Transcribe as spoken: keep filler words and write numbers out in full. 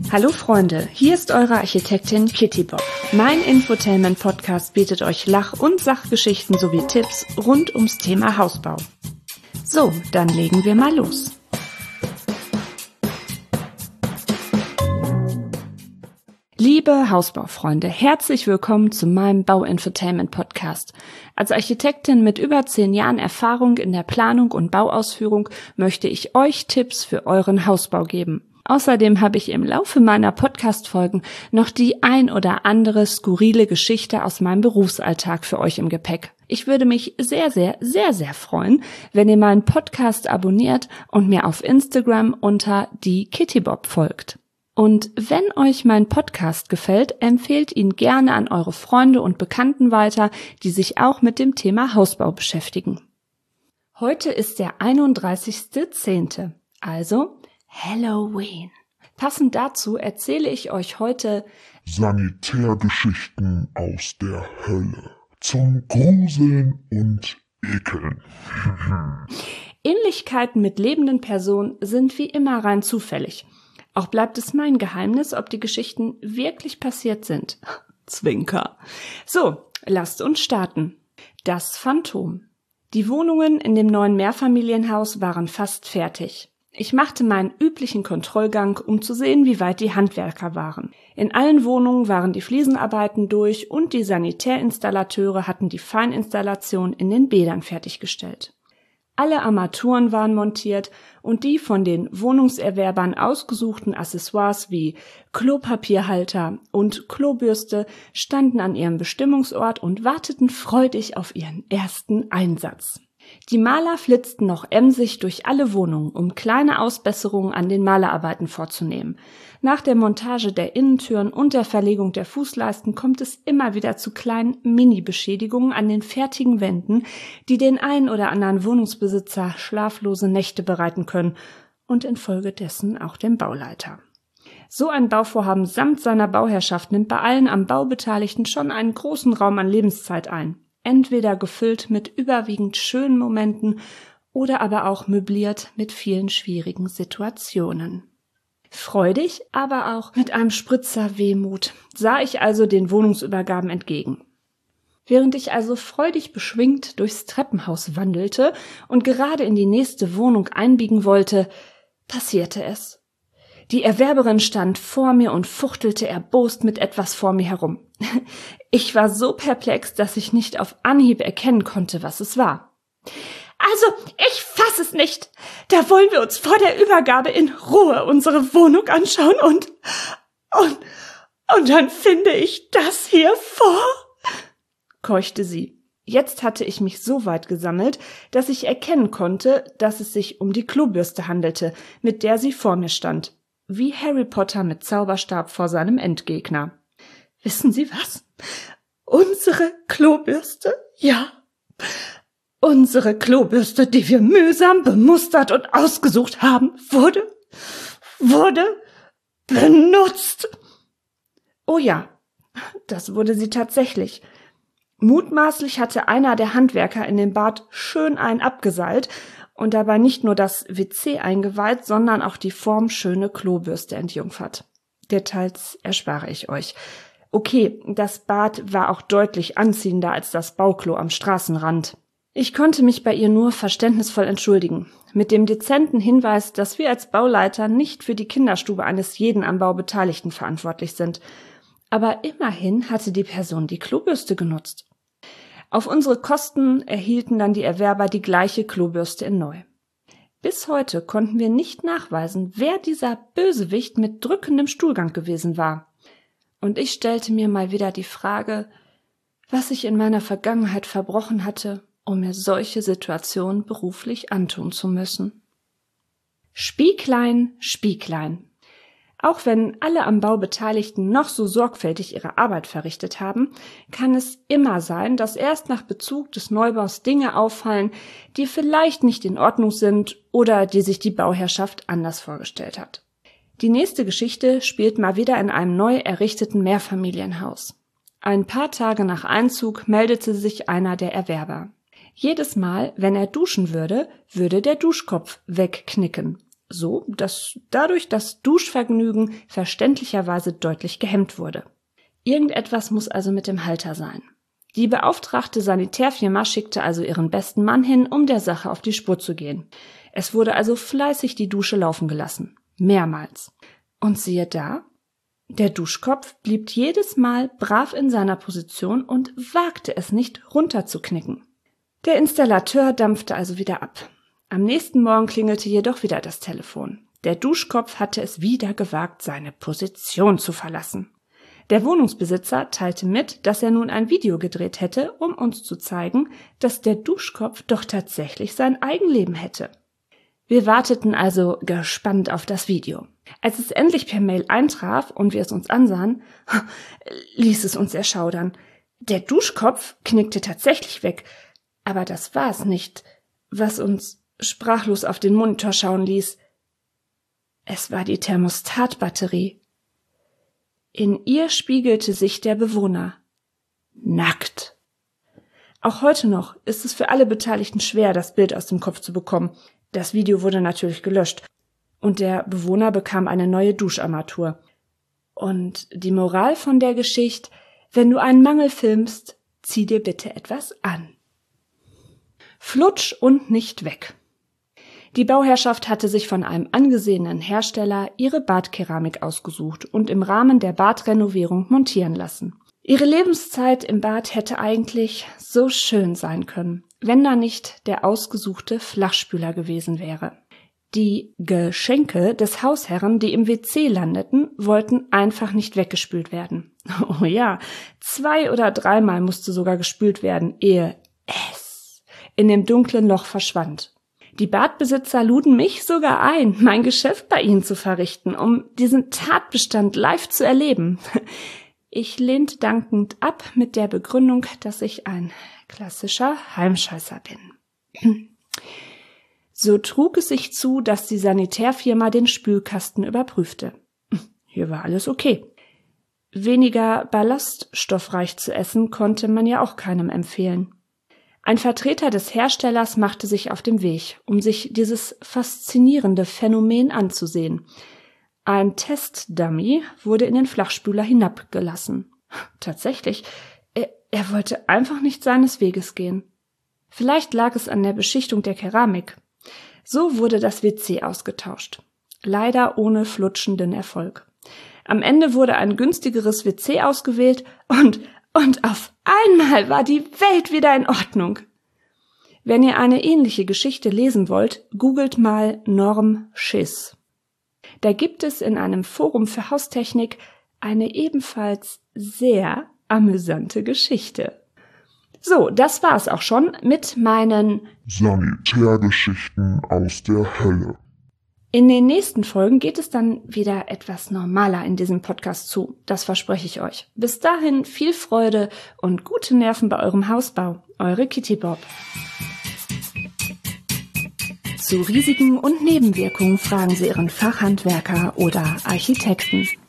Hallo Freunde, hier ist eure Architektin Kitty Bob. Mein Infotainment-Podcast bietet euch Lach- und Sachgeschichten sowie Tipps rund ums Thema Hausbau. So, dann legen wir mal los. Liebe Hausbaufreunde, herzlich willkommen zu meinem Bau-Infotainment-Podcast. Als Architektin mit über zehn Jahren Erfahrung in der Planung und Bauausführung möchte ich euch Tipps für euren Hausbau geben. Außerdem habe ich im Laufe meiner Podcast-Folgen noch die ein oder andere skurrile Geschichte aus meinem Berufsalltag für euch im Gepäck. Ich würde mich sehr, sehr, sehr, sehr freuen, wenn ihr meinen Podcast abonniert und mir auf Instagram unter die Kitty Bob folgt. Und wenn euch mein Podcast gefällt, empfehlt ihn gerne an eure Freunde und Bekannten weiter, die sich auch mit dem Thema Hausbau beschäftigen. Heute ist der einunddreißigster zehnte, also Halloween. Passend dazu erzähle ich euch heute Sanitärgeschichten aus der Hölle zum Gruseln und Ekeln. Ähnlichkeiten mit lebenden Personen sind wie immer rein zufällig. Auch bleibt es mein Geheimnis, ob die Geschichten wirklich passiert sind. Zwinker. So, lasst uns starten. Das Phantom. Die Wohnungen in dem neuen Mehrfamilienhaus waren fast fertig. Ich machte meinen üblichen Kontrollgang, um zu sehen, wie weit die Handwerker waren. In allen Wohnungen waren die Fliesenarbeiten durch und die Sanitärinstallateure hatten die Feininstallation in den Bädern fertiggestellt. Alle Armaturen waren montiert und die von den Wohnungserwerbern ausgesuchten Accessoires wie Klopapierhalter und Klobürste standen an ihrem Bestimmungsort und warteten freudig auf ihren ersten Einsatz. Die Maler flitzten noch emsig durch alle Wohnungen, um kleine Ausbesserungen an den Malerarbeiten vorzunehmen. Nach der Montage der Innentüren und der Verlegung der Fußleisten kommt es immer wieder zu kleinen Mini-Beschädigungen an den fertigen Wänden, die den ein oder anderen Wohnungsbesitzer schlaflose Nächte bereiten können und infolgedessen auch dem Bauleiter. So ein Bauvorhaben samt seiner Bauherrschaft nimmt bei allen am Bau Beteiligten schon einen großen Raum an Lebenszeit ein. Entweder gefüllt mit überwiegend schönen Momenten oder aber auch möbliert mit vielen schwierigen Situationen. Freudig, aber auch mit einem Spritzer Wehmut sah ich also den Wohnungsübergaben entgegen. Während ich also freudig beschwingt durchs Treppenhaus wandelte und gerade in die nächste Wohnung einbiegen wollte, passierte es. Die Erwerberin stand vor mir und fuchtelte erbost mit etwas vor mir herum. Ich war so perplex, dass ich nicht auf Anhieb erkennen konnte, was es war. Also, ich fass es nicht. Da wollen wir uns vor der Übergabe in Ruhe unsere Wohnung anschauen und, und, und dann finde ich das hier vor, keuchte sie. Jetzt hatte ich mich so weit gesammelt, dass ich erkennen konnte, dass es sich um die Klobürste handelte, mit der sie vor mir stand. Wie Harry Potter mit Zauberstab vor seinem Endgegner. Wissen Sie was? Unsere Klobürste? Ja. Unsere Klobürste, die wir mühsam bemustert und ausgesucht haben, wurde, wurde benutzt. Oh ja, das wurde sie tatsächlich. Mutmaßlich hatte einer der Handwerker in dem Bad schön einen abgeseilt und dabei nicht nur das W C eingeweiht, sondern auch die formschöne Klobürste entjungfert. Details erspare ich euch. Okay, das Bad war auch deutlich anziehender als das Bauklo am Straßenrand. Ich konnte mich bei ihr nur verständnisvoll entschuldigen, mit dem dezenten Hinweis, dass wir als Bauleiter nicht für die Kinderstube eines jeden am Bau Beteiligten verantwortlich sind. Aber immerhin hatte die Person die Klobürste genutzt. Auf unsere Kosten erhielten dann die Erwerber die gleiche Klobürste in neu. Bis heute konnten wir nicht nachweisen, wer dieser Bösewicht mit drückendem Stuhlgang gewesen war. Und ich stellte mir mal wieder die Frage, was ich in meiner Vergangenheit verbrochen hatte, um mir solche Situationen beruflich antun zu müssen. Spieglein, Spieglein. Auch wenn alle am Bau Beteiligten noch so sorgfältig ihre Arbeit verrichtet haben, kann es immer sein, dass erst nach Bezug des Neubaus Dinge auffallen, die vielleicht nicht in Ordnung sind oder die sich die Bauherrschaft anders vorgestellt hat. Die nächste Geschichte spielt mal wieder in einem neu errichteten Mehrfamilienhaus. Ein paar Tage nach Einzug meldete sich einer der Erwerber. Jedes Mal, wenn er duschen würde, würde der Duschkopf wegknicken. so dass dadurch das Duschvergnügen verständlicherweise deutlich gehemmt wurde. Irgendetwas muss also mit dem Halter sein. Die beauftragte Sanitärfirma schickte also ihren besten Mann hin, um der Sache auf die Spur zu gehen. Es wurde also fleißig die Dusche laufen gelassen. Mehrmals. Und siehe da, der Duschkopf blieb jedes Mal brav in seiner Position und wagte es nicht, runterzuknicken. Der Installateur dampfte also wieder ab. Am nächsten Morgen klingelte jedoch wieder das Telefon. Der Duschkopf hatte es wieder gewagt, seine Position zu verlassen. Der Wohnungsbesitzer teilte mit, dass er nun ein Video gedreht hätte, um uns zu zeigen, dass der Duschkopf doch tatsächlich sein Eigenleben hätte. Wir warteten also gespannt auf das Video. Als es endlich per Mail eintraf und wir es uns ansahen, ließ es uns erschaudern. Der Duschkopf knickte tatsächlich weg, aber das war es nicht, was uns sprachlos auf den Monitor schauen ließ. Es war die Thermostatbatterie. In ihr spiegelte sich der Bewohner. Nackt. Auch heute noch ist es für alle Beteiligten schwer, das Bild aus dem Kopf zu bekommen. Das Video wurde natürlich gelöscht und der Bewohner bekam eine neue Duscharmatur. Und die Moral von der Geschichte: Wenn du einen Mangel filmst, zieh dir bitte etwas an. Flutsch und nicht weg. Die Bauherrschaft hatte sich von einem angesehenen Hersteller ihre Badkeramik ausgesucht und im Rahmen der Badrenovierung montieren lassen. Ihre Lebenszeit im Bad hätte eigentlich so schön sein können, wenn da nicht der ausgesuchte Flachspüler gewesen wäre. Die Geschenke des Hausherren, die im W C landeten, wollten einfach nicht weggespült werden. Oh ja, zwei oder dreimal musste sogar gespült werden, ehe es in dem dunklen Loch verschwand. Die Badbesitzer luden mich sogar ein, mein Geschäft bei ihnen zu verrichten, um diesen Tatbestand live zu erleben. Ich lehnte dankend ab mit der Begründung, dass ich ein klassischer Heimscheißer bin. So trug es sich zu, dass die Sanitärfirma den Spülkasten überprüfte. Hier war alles okay. Weniger ballaststoffreich zu essen konnte man ja auch keinem empfehlen. Ein Vertreter des Herstellers machte sich auf den Weg, um sich dieses faszinierende Phänomen anzusehen. Ein Testdummy wurde in den Flachspüler hinabgelassen. Tatsächlich, er, er wollte einfach nicht seines Weges gehen. Vielleicht lag es an der Beschichtung der Keramik. So wurde das W C ausgetauscht. Leider ohne flutschenden Erfolg. Am Ende wurde ein günstigeres W C ausgewählt und Und auf einmal war die Welt wieder in Ordnung. Wenn ihr eine ähnliche Geschichte lesen wollt, googelt mal Norm Schiss. Da gibt es in einem Forum für Haustechnik eine ebenfalls sehr amüsante Geschichte. So, das war's auch schon mit meinen Sanitärgeschichten aus der Hölle. In den nächsten Folgen geht es dann wieder etwas normaler in diesem Podcast zu. Das verspreche ich euch. Bis dahin viel Freude und gute Nerven bei eurem Hausbau. Eure Kitty Bob. Zu Risiken und Nebenwirkungen fragen Sie Ihren Fachhandwerker oder Architekten.